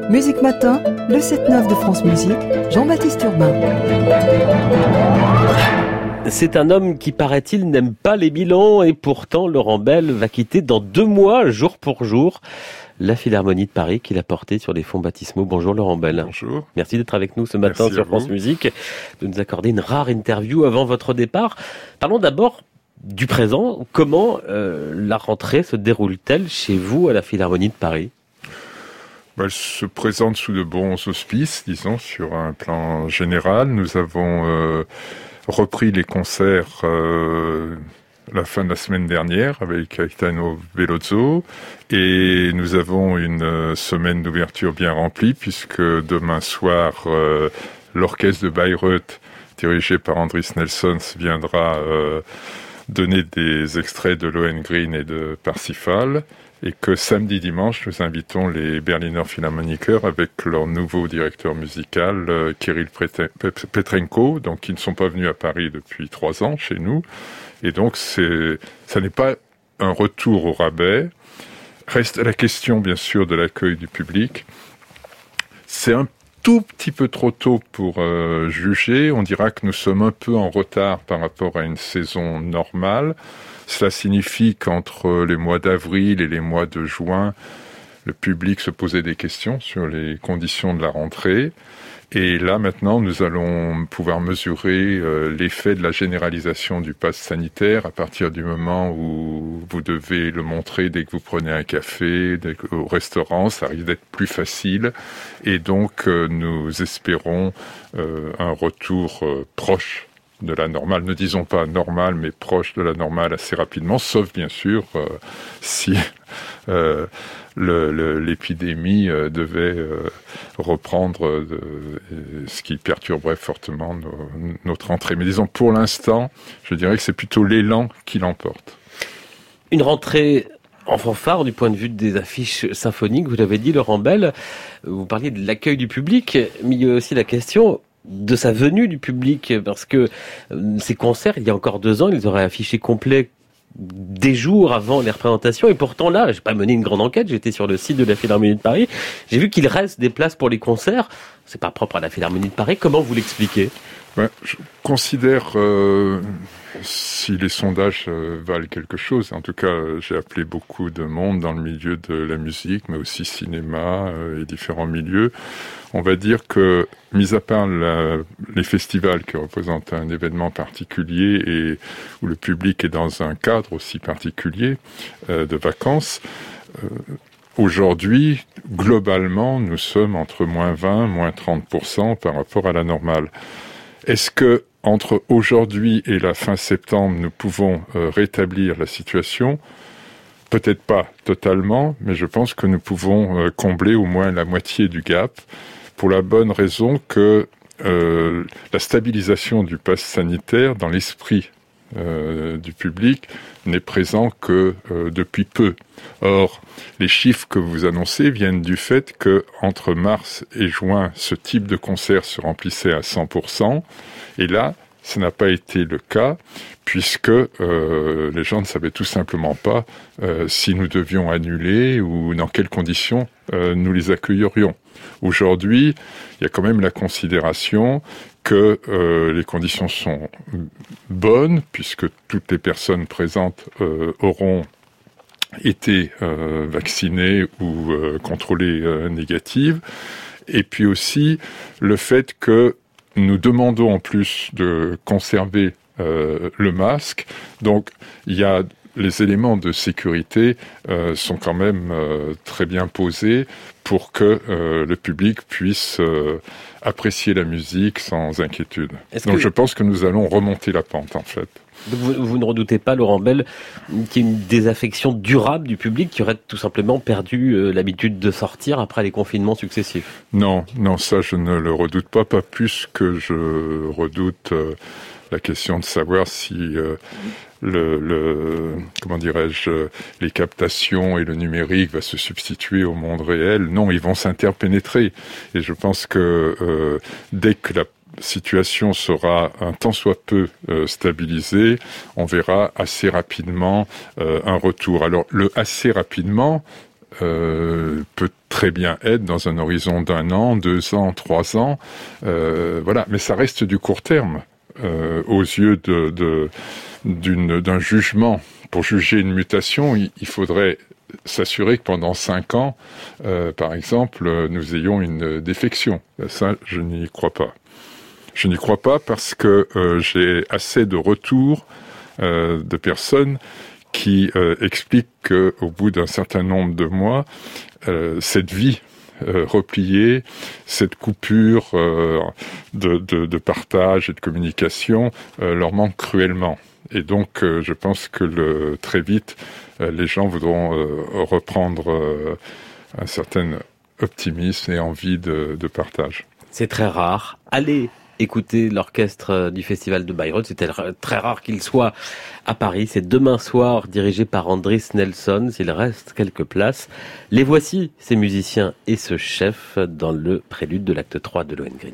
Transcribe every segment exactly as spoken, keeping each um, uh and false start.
Musique Matin, le sept neuf de France Musique, Jean-Baptiste Urbain. C'est un homme qui, paraît-il, n'aime pas les bilans et pourtant Laurent Bell va quitter dans deux mois, jour pour jour, la Philharmonie de Paris qu'il a portée sur les fonds baptismaux. Bonjour Laurent Bell. Bonjour. Merci d'être avec nous ce matin Merci sur France Musique, de nous accorder une rare interview avant votre départ. Parlons d'abord du présent. Comment euh, la rentrée se déroule-t-elle chez vous à la Philharmonie de Paris ? Elle se présente sous de bons auspices, disons, sur un plan général. Nous avons euh, repris les concerts euh, la fin de la semaine dernière avec Caetano Veloso et nous avons une euh, semaine d'ouverture bien remplie puisque demain soir, euh, l'orchestre de Bayreuth, dirigé par Andris Nelsons, viendra euh, donner des extraits de Lohengrin et de Parsifal. Et que samedi, dimanche, nous invitons les Berliner Philharmoniker avec leur nouveau directeur musical, euh, Kirill Petrenko, donc qui ne sont pas venus à Paris depuis trois ans chez nous. Et donc, c'est, ça n'est pas un retour au rabais. Reste la question, bien sûr, de l'accueil du public. C'est un tout petit peu trop tôt pour euh, juger. On dira que nous sommes un peu en retard par rapport à une saison normale. Cela signifie qu'entre les mois d'avril et les mois de juin, le public se posait des questions sur les conditions de la rentrée. Et là, maintenant, nous allons pouvoir mesurer euh, l'effet de la généralisation du pass sanitaire à partir du moment où vous devez le montrer dès que vous prenez un café, dès que, au restaurant. Ça risque d'être plus facile. Et donc, euh, nous espérons euh, un retour euh, proche de la normale, ne disons pas normale, mais proche de la normale assez rapidement, sauf bien sûr euh, si euh, le, le, l'épidémie euh, devait euh, reprendre, euh, ce qui perturberait fortement nos, notre entrée. Mais disons, pour l'instant, je dirais que c'est plutôt l'élan qui l'emporte. Une rentrée en fanfare du point de vue des affiches symphoniques, vous l'avez dit Laurent Bell, vous parliez de l'accueil du public, mais il y a aussi la question de sa venue du public, parce que euh, ces concerts, il y a encore deux ans, ils auraient affiché complet des jours avant les représentations, et pourtant là, j'ai pas mené une grande enquête, j'étais sur le site de la Philharmonie de Paris, j'ai vu qu'il reste des places pour les concerts. C'est pas propre à la Philharmonie de Paris, comment vous l'expliquez ? Ouais, je considère, euh, si les sondages euh, valent quelque chose, en tout cas euh, j'ai appelé beaucoup de monde dans le milieu de la musique, mais aussi cinéma euh, et différents milieux. On va dire que, mis à part la, les festivals qui représentent un événement particulier et où le public est dans un cadre aussi particulier euh, de vacances, euh, aujourd'hui, globalement, nous sommes entre moins vingt, moins trente pour cent par rapport à la normale. Est-ce que entre aujourd'hui et la fin septembre, nous pouvons euh, rétablir la situation ? Peut-être pas totalement, mais je pense que nous pouvons euh, combler au moins la moitié du gap, pour la bonne raison que euh, la stabilisation du pass sanitaire dans l'esprit euh, du public n'est présent que euh, depuis peu. Or, les chiffres que vous annoncez viennent du fait que entre mars et juin, ce type de concert se remplissait à cent pour cent, et là, ça n'a pas été le cas, puisque euh, les gens ne savaient tout simplement pas euh, si nous devions annuler ou dans quelles conditions euh, nous les accueillerions. Aujourd'hui, il y a quand même la considération que euh, les conditions sont bonnes, puisque toutes les personnes présentes euh, auront été euh, vaccinées ou euh, contrôlées euh, négatives. Et puis aussi le fait que nous demandons en plus de conserver euh, le masque. Donc, il y a les éléments de sécurité euh, sont quand même euh, très bien posés pour que euh, le public puisse euh, apprécier la musique sans inquiétude. Est-ce Donc, que... je pense que nous allons remonter la pente, en fait. Vous, vous ne redoutez pas, Laurent Bell, qu'il y ait une désaffection durable du public qui aurait tout simplement perdu euh, l'habitude de sortir après les confinements successifs ? Non, non, ça je ne le redoute pas, pas plus que je redoute euh, la question de savoir si euh, le, le, comment dirais-je, les captations et le numérique va se substituer au monde réel. Non, ils vont s'interpénétrer. Et je pense que euh, dès que la situation sera un tant soit peu euh, stabilisée, on verra assez rapidement euh, un retour. Alors, le assez rapidement, euh, peut très bien être dans un horizon d'un an, deux ans, trois ans. Euh, voilà, mais ça reste du court terme euh, aux yeux de, de, d'une, d'un jugement. Pour juger une mutation, il, il faudrait s'assurer que pendant cinq ans, euh, par exemple, nous ayons une défection. Ça, je n'y crois pas. Je n'y crois pas parce que euh, j'ai assez de retours euh, de personnes qui euh, expliquent qu'au bout d'un certain nombre de mois, euh, cette vie euh, repliée, cette coupure euh, de, de, de partage et de communication euh, leur manque cruellement. Et donc, euh, je pense que le, très vite, euh, les gens voudront euh, reprendre euh, un certain optimisme et envie de, de partage. C'est très rare. Allez écouter l'orchestre du Festival de Bayreuth. C'était très rare qu'il soit à Paris. C'est demain soir, dirigé par Andris Nelson. S'il reste quelques places. Les voici, ces musiciens et ce chef, dans le prélude de l'acte trois de Lohengrin.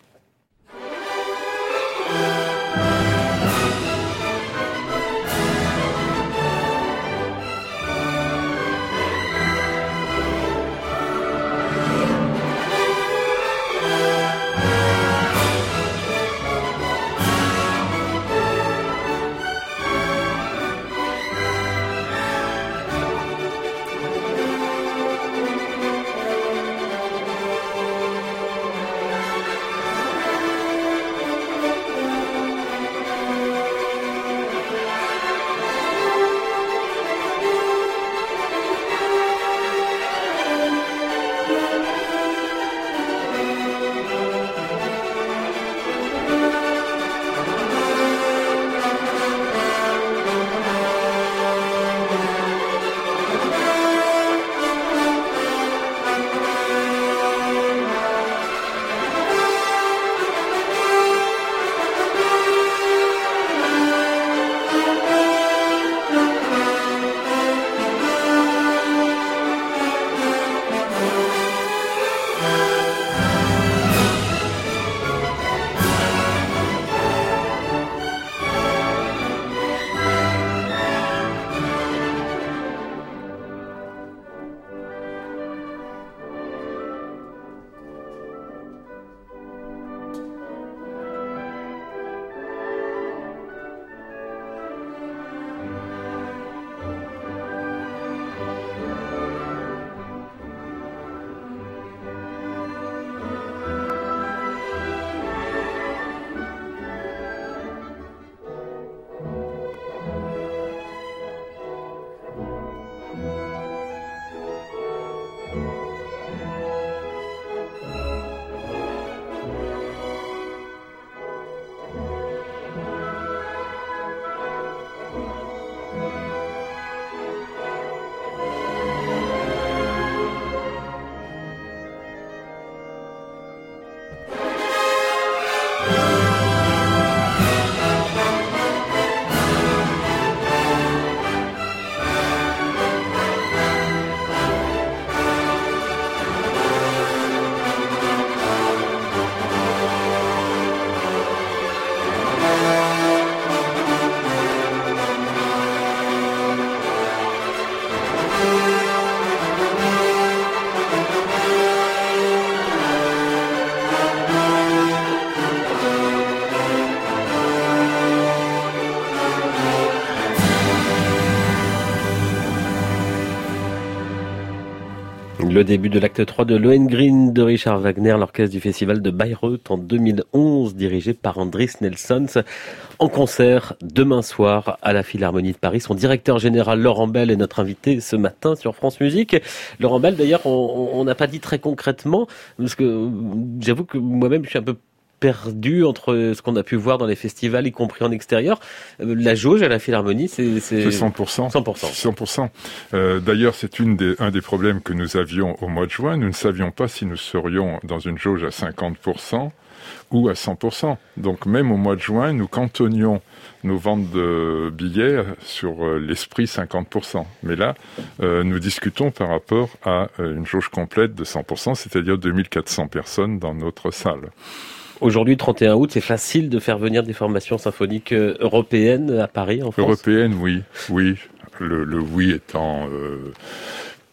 Le début de l'acte trois de Lohengrin de Richard Wagner, l'orchestre du Festival de Bayreuth en deux mille onze, dirigé par Andris Nelson, en concert demain soir à la Philharmonie de Paris. Son directeur général Laurent Bell est notre invité ce matin sur France Musique. Laurent Bell, d'ailleurs, on n'a pas dit très concrètement, parce que j'avoue que moi-même je suis un peu perdu entre ce qu'on a pu voir dans les festivals, y compris en extérieur. La jauge à la Philharmonie, c'est... C'est, c'est cent pour cent. cent pour cent. cent pour cent. Euh, d'ailleurs, c'est une des, un des problèmes que nous avions au mois de juin. Nous ne savions pas si nous serions dans une jauge à cinquante pour cent ou à cent pour cent. Donc même au mois de juin, nous cantonnions nos ventes de billets sur l'esprit cinquante pour cent. Mais là, euh, nous discutons par rapport à une jauge complète de cent pour cent, c'est-à-dire deux mille quatre cents personnes dans notre salle. Aujourd'hui, trente et un août, c'est facile de faire venir des formations symphoniques européennes à Paris, en France ? Européennes, oui. Oui. Le, le oui étant euh,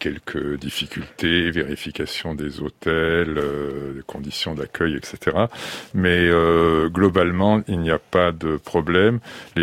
quelques difficultés, vérification des hôtels, euh, conditions d'accueil, et cetera. Mais euh, globalement, il n'y a pas de problème.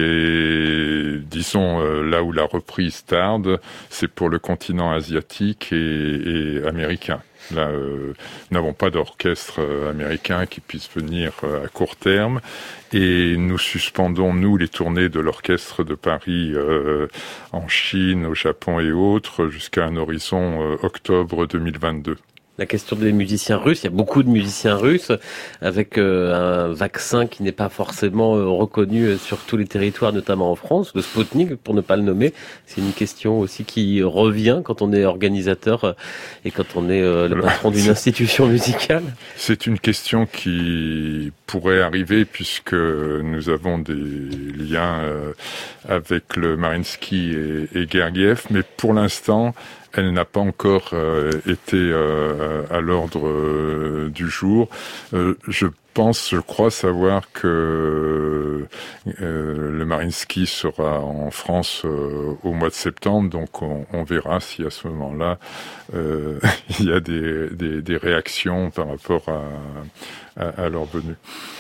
Et disons, euh, là où la reprise tarde, c'est pour le continent asiatique et, et américain. Là, euh, nous n'avons pas d'orchestre euh, américain qui puisse venir euh, à court terme, et nous suspendons, nous, les tournées de l'orchestre de Paris euh, en Chine, au Japon et autres, jusqu'à un horizon euh, octobre deux mille vingt-deux. La question des musiciens russes, il y a beaucoup de musiciens russes avec euh, un vaccin qui n'est pas forcément euh, reconnu sur tous les territoires, notamment en France, le Sputnik pour ne pas le nommer. C'est une question aussi qui revient quand on est organisateur euh, et quand on est euh, le patron d'une institution musicale. C'est une question qui pourrait arriver puisque nous avons des liens euh, avec le Mariinsky et, et Gergiev, mais pour l'instant, elle n'a pas encore euh, été euh, à l'ordre euh, du jour. Euh, je pense, je crois savoir que euh, le Mariinsky sera en France euh, au mois de septembre, donc on, on verra si à ce moment-là euh, il y a des, des, des réactions par rapport à, à, à leur venue.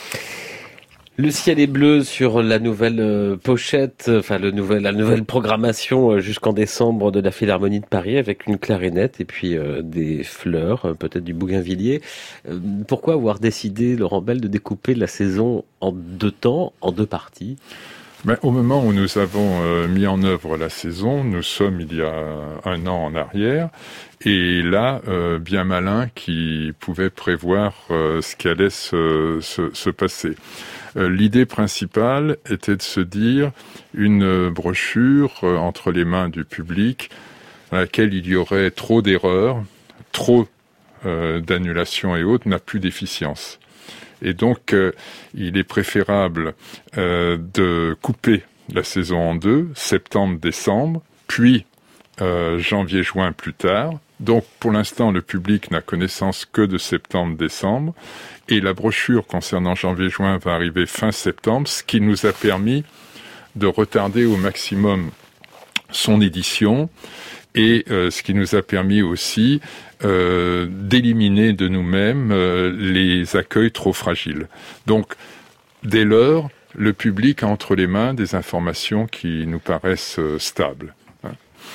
Le ciel est bleu sur la nouvelle euh, pochette, enfin le nouvel, la nouvelle programmation euh, jusqu'en décembre de la Philharmonie de Paris avec une clarinette et puis euh, des fleurs, euh, peut-être du bougainvillier. Euh, pourquoi avoir décidé, Laurent Bell, de découper la saison en deux temps, en deux parties ? Ben, au moment où nous avons euh, mis en œuvre la saison, nous sommes il y a un an en arrière, et là, euh, bien malin qui pouvait prévoir euh, ce qui allait se, se, se passer. Euh, l'idée principale était de se dire une brochure euh, entre les mains du public dans laquelle il y aurait trop d'erreurs, trop euh, d'annulations et autres, n'a plus d'efficience. Et donc, euh, il est préférable euh, de couper la saison en deux, septembre-décembre, puis euh, janvier-juin plus tard. Donc, pour l'instant, le public n'a connaissance que de septembre-décembre. Et la brochure concernant janvier-juin va arriver fin septembre, ce qui nous a permis de retarder au maximum son édition et euh, ce qui nous a permis aussi euh, d'éliminer de nous-mêmes euh, les accueils trop fragiles. Donc, dès lors, le public a entre les mains des informations qui nous paraissent euh, stables. Hein.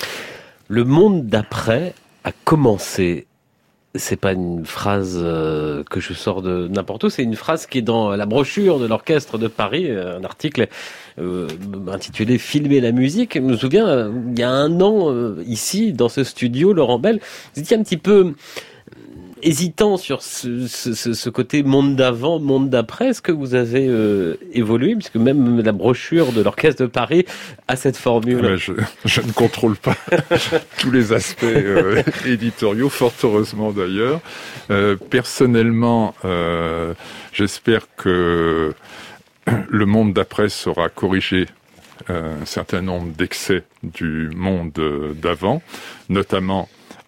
Le monde d'après a commencé. C'est pas une phrase euh, que je sors de n'importe où, c'est une phrase qui est dans la brochure de l'Orchestre de Paris, un article euh, intitulé « Filmer la musique ». Je me souviens, euh, il y a un an, euh, ici, dans ce studio, Laurent Bell, vous étiez un petit peu hésitant sur ce, ce, ce côté monde d'avant, monde d'après. Est-ce que vous avez euh, évolué, puisque même la brochure de l'Orchestre de Paris a cette formule? Ouais, je, je ne contrôle pas tous les aspects euh, éditoriaux, fort heureusement d'ailleurs. Euh, personnellement, euh, j'espère que le monde d'après saura corriger euh, un certain nombre d'excès du monde d'avant, notamment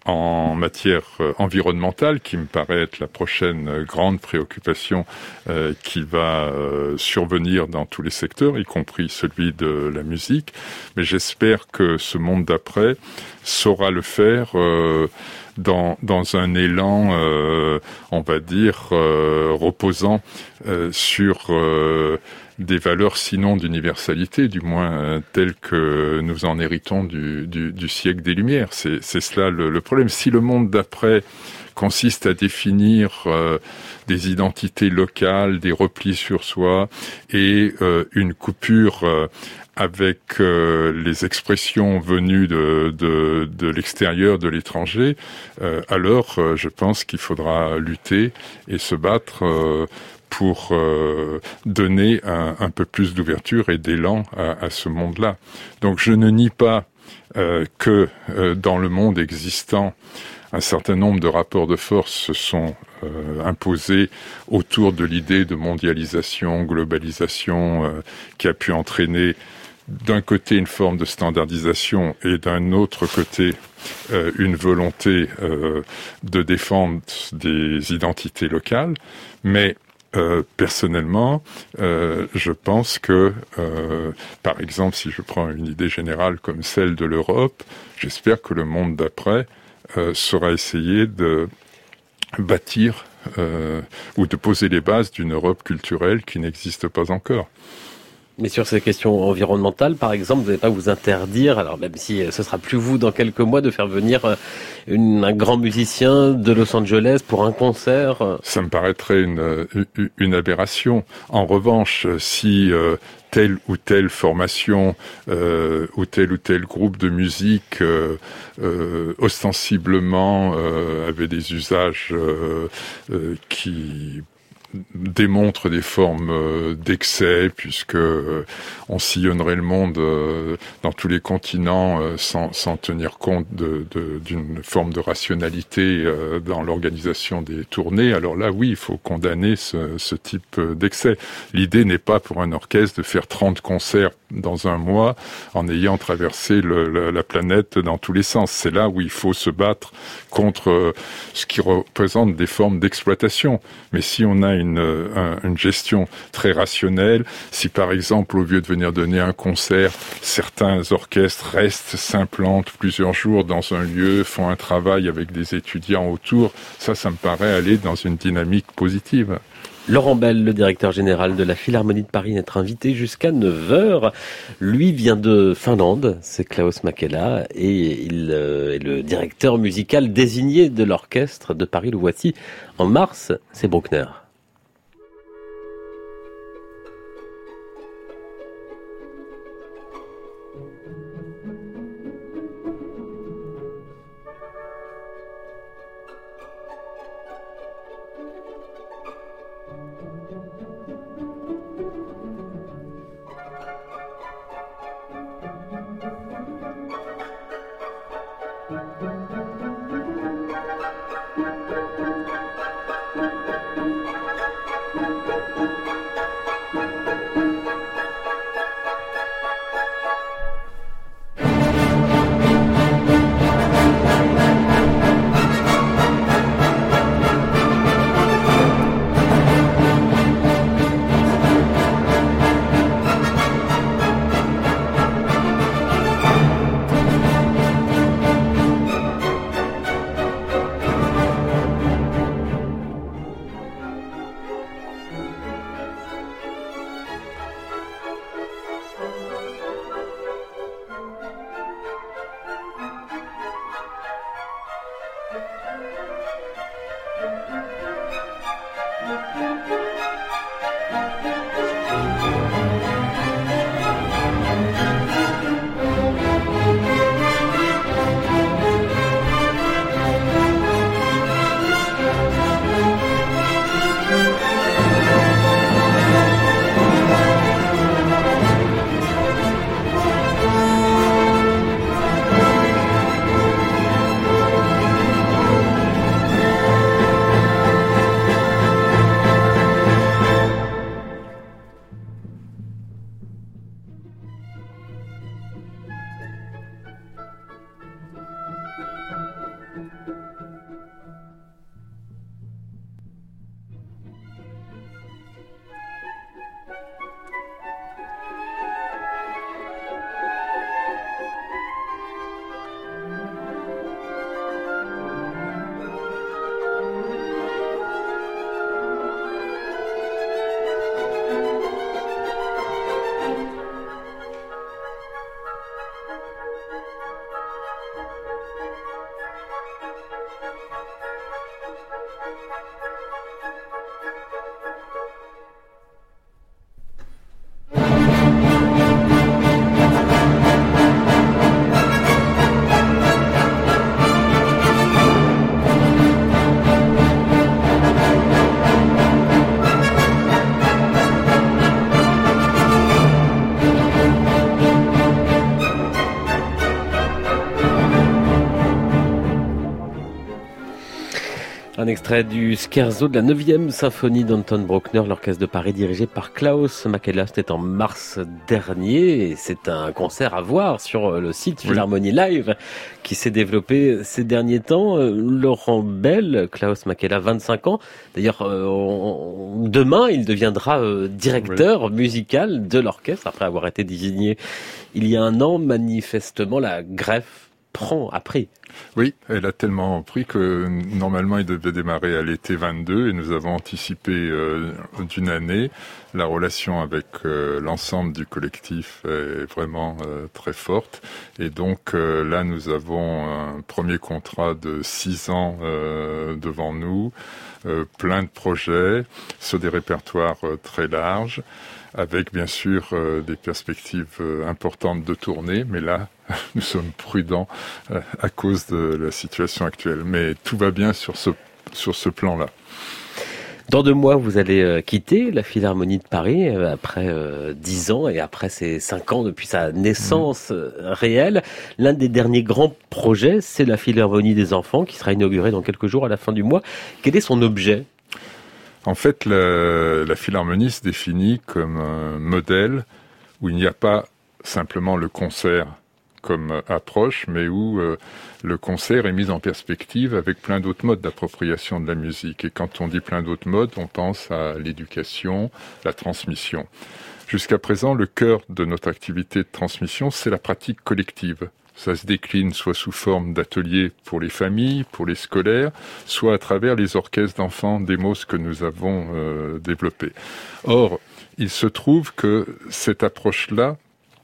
en matière euh, environnementale, qui me paraît être la prochaine euh, grande préoccupation euh, qui va euh, survenir dans tous les secteurs, y compris celui de la musique. Mais j'espère que ce monde d'après saura le faire euh, dans, dans un élan, euh, on va dire, euh, reposant euh, sur euh, des valeurs sinon d'universalité, du moins euh, telles que nous en héritons du, du, du siècle des Lumières. C'est, c'est cela le, le problème. Si le monde d'après consiste à définir euh, des identités locales, des replis sur soi et euh, une coupure euh, avec euh, les expressions venues de, de, de l'extérieur, de l'étranger, euh, alors euh, je pense qu'il faudra lutter et se battre euh, pour euh, donner un, un peu plus d'ouverture et d'élan à, à ce monde-là. Donc je ne nie pas euh, que euh, dans le monde existant, un certain nombre de rapports de force se sont euh, imposés autour de l'idée de mondialisation, globalisation, euh, qui a pu entraîner d'un côté une forme de standardisation et d'un autre côté euh, une volonté euh, de défendre des identités locales. Mais Euh, personnellement, euh, je pense que, euh, par exemple, si je prends une idée générale comme celle de l'Europe, j'espère que le monde d'après euh, sera essayer de bâtir euh, ou de poser les bases d'une Europe culturelle qui n'existe pas encore. Mais sur ces questions environnementales, par exemple, vous n'allez pas vous interdire, alors même si ce sera plus vous dans quelques mois, de faire venir une, un grand musicien de Los Angeles pour un concert? Ça me paraîtrait une, une aberration. En revanche, si euh, telle ou telle formation euh, ou tel ou tel groupe de musique euh, euh, ostensiblement euh, avait des usages euh, euh, qui démontre des formes euh, d'excès, puisque euh, on sillonnerait le monde euh, dans tous les continents euh, sans, sans tenir compte de, de, d'une forme de rationalité euh, dans l'organisation des tournées. Alors là, oui, il faut condamner ce, ce type d'excès. L'idée n'est pas pour un orchestre de faire trente concerts dans un mois en ayant traversé le, la, la planète dans tous les sens. C'est là où il faut se battre contre euh, ce qui représente des formes d'exploitation. Mais si on a une, un, une gestion très rationnelle, si par exemple au lieu de venir donner un concert, certains orchestres restent, s'implantent plusieurs jours dans un lieu, font un travail avec des étudiants autour, ça, ça me paraît aller dans une dynamique positive. Laurent Bell, le directeur général de la Philharmonie de Paris, est invité jusqu'à neuf heures. Lui vient de Finlande, c'est Klaus Mäkelä, et il euh, est le directeur musical désigné de l'orchestre de Paris. Le voici en mars, c'est Bruckner. Un extrait du Scherzo de la neuvième symphonie d'Anton Bruckner, l'orchestre de Paris dirigé par Klaus Mäkelä. C'était en mars dernier et c'est un concert à voir sur le site oui. Philharmonie Live qui s'est développé ces derniers temps. Laurent Bell, Klaus Mäkelä, vingt-cinq ans. D'ailleurs, euh, on, demain, il deviendra euh, directeur oui. musical de l'orchestre après avoir été désigné il y a un an. Manifestement, la greffe prend, a pris. Oui, elle a tellement pris que normalement il devait démarrer à l'été vingt-deux et nous avons anticipé euh, d'une année. La relation avec euh, l'ensemble du collectif est vraiment euh, très forte et donc euh, là nous avons un premier contrat de six ans euh, devant nous, euh, plein de projets sur des répertoires euh, très larges, avec bien sûr euh, des perspectives euh, importantes de tournée, mais là, nous sommes prudents euh, à cause de la situation actuelle. Mais tout va bien sur ce, sur ce plan-là. Dans deux mois, vous allez euh, quitter la Philharmonie de Paris euh, après euh, dix ans et après ces cinq ans depuis sa naissance mmh. euh, réelle. L'un des derniers grands projets, c'est la Philharmonie des enfants qui sera inaugurée dans quelques jours à la fin du mois. Quel est son objet ? En fait, la, la Philharmonie se définit comme un modèle où il n'y a pas simplement le concert comme approche, mais où euh, le concert est mis en perspective avec plein d'autres modes d'appropriation de la musique. Et quand on dit plein d'autres modes, on pense à l'éducation, la transmission. Jusqu'à présent, le cœur de notre activité de transmission, c'est la pratique collective. Ça se décline soit sous forme d'ateliers pour les familles, pour les scolaires, soit à travers les orchestres d'enfants Demos que nous avons euh, développés. Or, il se trouve que cette approche-là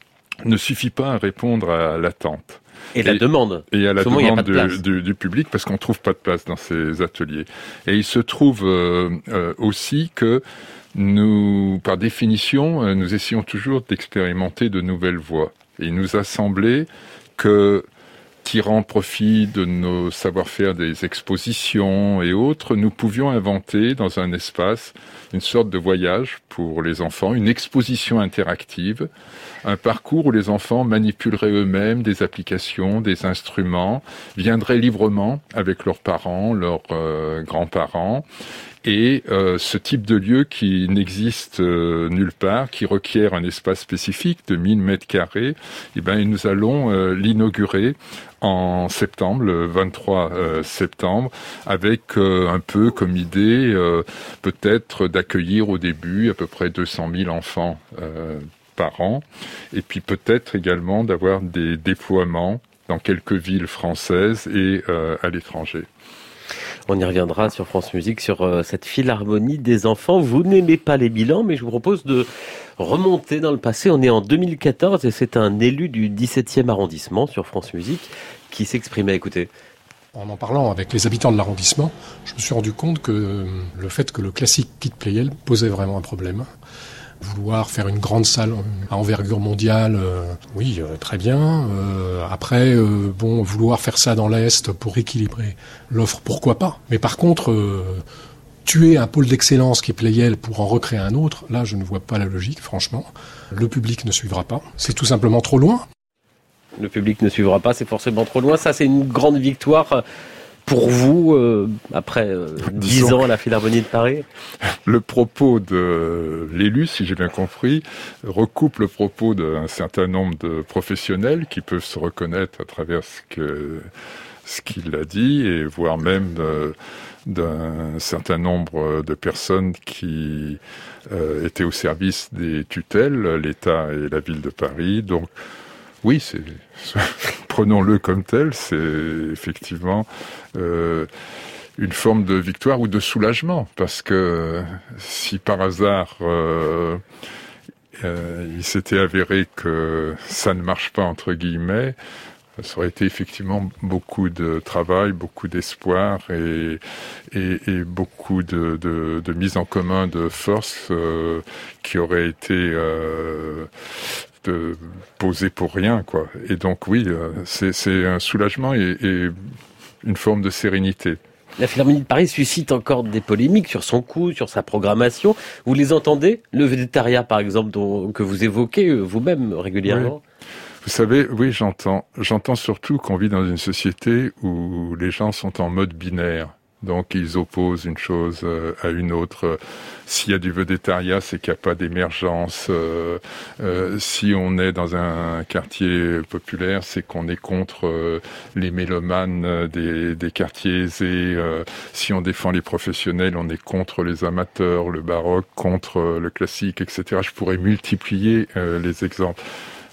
ne suffit pas à répondre à l'attente. Et, et la demande. Et à la Souvent, demande du, du, du public, parce qu'on trouve pas de place dans ces ateliers. Et il se trouve euh, euh, aussi que nous, par définition, euh, nous essayons toujours d'expérimenter de nouvelles voies. Et il nous a semblé que, tirant profit de nos savoir-faire des expositions et autres, nous pouvions inventer dans un espace une sorte de voyage pour les enfants, une exposition interactive, un parcours où les enfants manipuleraient eux-mêmes des applications, des instruments, viendraient librement avec leurs parents, leurs euh, grands-parents, et euh, ce type de lieu qui n'existe euh, nulle part, qui requiert un espace spécifique de mille mètres carrés, eh ben, nous allons euh, l'inaugurer en septembre, le vingt-trois euh, septembre, avec euh, un peu comme idée euh, peut-être d'accueillir au début à peu près deux cent mille enfants euh, par an, et puis peut-être également d'avoir des déploiements dans quelques villes françaises et euh, à l'étranger. On y reviendra sur France Musique, sur euh, cette Philharmonie des enfants. Vous n'aimez pas les bilans, mais je vous propose de remonter dans le passé. On est en deux mille quatorze et c'est un élu du dix-septième arrondissement sur France Musique qui s'exprimait. Écoutez. En en parlant avec les habitants de l'arrondissement, je me suis rendu compte que le fait que le classique quitte Pleyel posait vraiment un problème. Vouloir faire une grande salle à envergure mondiale, euh, oui, euh, très bien. Euh, après, euh, bon, vouloir faire ça dans l'Est pour équilibrer l'offre, pourquoi pas. Mais par contre, euh, tuer un pôle d'excellence qui est Pleyel pour en recréer un autre, là, je ne vois pas la logique, franchement. Le public ne suivra pas. C'est tout simplement trop loin. Le public ne suivra pas, c'est forcément trop loin. Ça, c'est une grande victoire pour vous, euh, après euh, dix ans à la Philharmonie de Paris. Le propos de l'élu, si j'ai bien compris, recoupe le propos d'un certain nombre de professionnels qui peuvent se reconnaître à travers ce que ce qu'il a dit, et voire même euh, d'un certain nombre de personnes qui euh, étaient au service des tutelles, l'État et la ville de Paris. Donc, oui, c'est, prenons-le comme tel, c'est effectivement euh, une forme de victoire ou de soulagement, parce que si par hasard euh, euh, il s'était avéré que ça ne marche pas, entre guillemets, ça aurait été effectivement beaucoup de travail, beaucoup d'espoir et, et, et beaucoup de, de, de mise en commun de forces euh, qui auraient été euh, de poser pour rien, quoi. Et donc oui, c'est, c'est un soulagement et, et une forme de sérénité. La Philharmonie de Paris suscite encore des polémiques sur son coût, sur sa programmation. Vous les entendez ? Le végétariat, par exemple, dont, que vous évoquez vous-même régulièrement ? Oui. Vous savez, oui, j'entends. J'entends surtout qu'on vit dans une société où les gens sont en mode binaire. Donc, ils opposent une chose à une autre. S'il y a du végétariat, c'est qu'il n'y a pas d'émergence. Euh, euh, si on est dans un quartier populaire, c'est qu'on est contre euh, les mélomanes des, des quartiers aisés. Euh, si on défend les professionnels, on est contre les amateurs, le baroque, contre le classique, et cetera. Je pourrais multiplier euh, les exemples.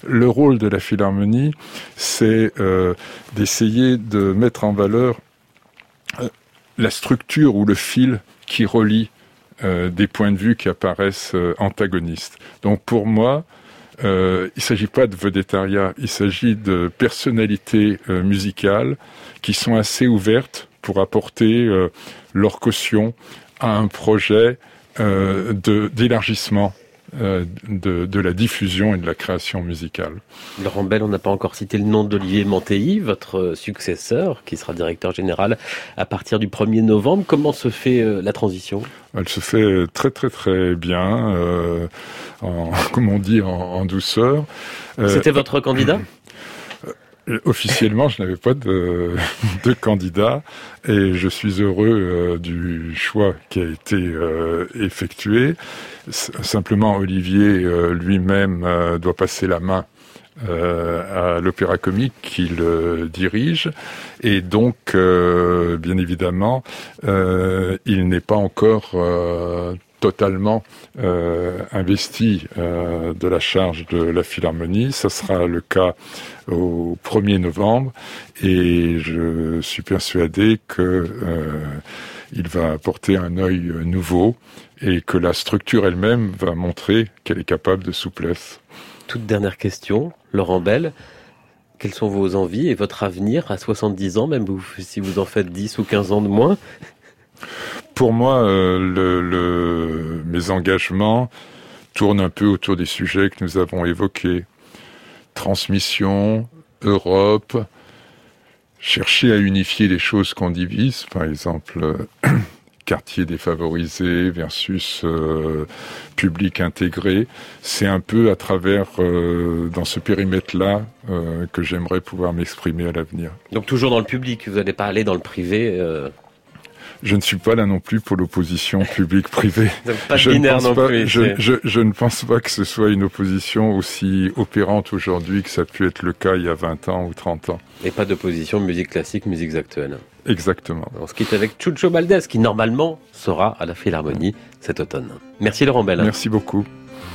le rôle de la Philharmonie, c'est euh, d'essayer de mettre en valeur euh, la structure ou le fil qui relie euh, des points de vue qui apparaissent euh, antagonistes. Donc pour moi, euh, il ne s'agit pas de vedettariat, il s'agit de personnalités euh, musicales qui sont assez ouvertes pour apporter euh, leur caution à un projet euh, de, d'élargissement euh, de, de la diffusion et de la création musicale. Laurent Bell, on n'a pas encore cité le nom d'Olivier Mantéi, votre successeur, qui sera directeur général à partir du premier novembre. Comment se fait euh, la transition ? Elle se fait très très très bien, euh, en, comme on dit, en, en douceur. Euh, C'était votre candidat ? Officiellement, je n'avais pas de, de candidat et je suis heureux euh, du choix qui a été euh, effectué. S- simplement, Olivier euh, lui-même euh, doit passer la main euh, à l'Opéra Comique qu'il euh, dirige et donc, euh, bien évidemment, euh, il n'est pas encore euh, totalement euh, investi euh, de la charge de la Philharmonie. Ça sera le cas au premier novembre et je suis persuadé que euh, il va apporter un œil nouveau et que la structure elle-même va montrer qu'elle est capable de souplesse. Toute dernière question, Laurent Bell. Quelles sont vos envies et votre avenir à soixante-dix ans, même si vous en faites dix ou quinze ans de moins ? Pour moi, euh, le, le, mes engagements tournent un peu autour des sujets que nous avons évoqués. Transmission, Europe, chercher à unifier les choses qu'on divise, par exemple, euh, quartier défavorisé versus euh, public intégré. C'est un peu à travers, euh, dans ce périmètre-là, euh, que j'aimerais pouvoir m'exprimer à l'avenir. Donc toujours dans le public, vous n'allez pas aller dans le privé euh... Je ne suis pas là non plus pour l'opposition publique-privée. Pas de binaire non pas, plus. Je, je, je ne pense pas que ce soit une opposition aussi opérante aujourd'hui que ça a pu être le cas il y a vingt ans ou trente ans. Et pas d'opposition musique classique, musiques actuelles. Exactement. On se quitte avec Chucho Valdés, qui normalement sera à la Philharmonie cet automne. Merci Laurent Bell. Merci beaucoup.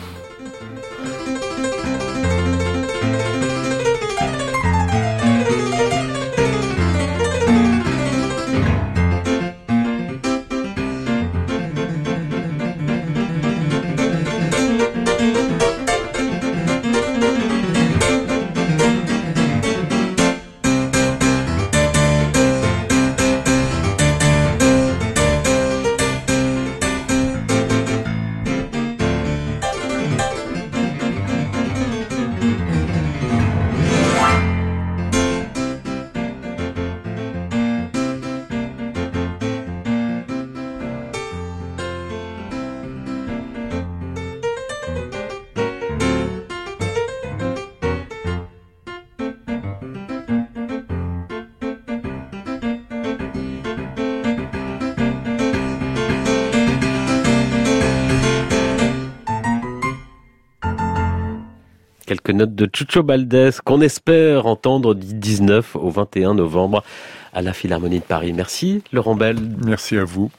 Quelques notes de Chucho Valdés qu'on espère entendre du dix-neuf au vingt et un novembre à la Philharmonie de Paris. Merci Laurent Bell. Merci à vous.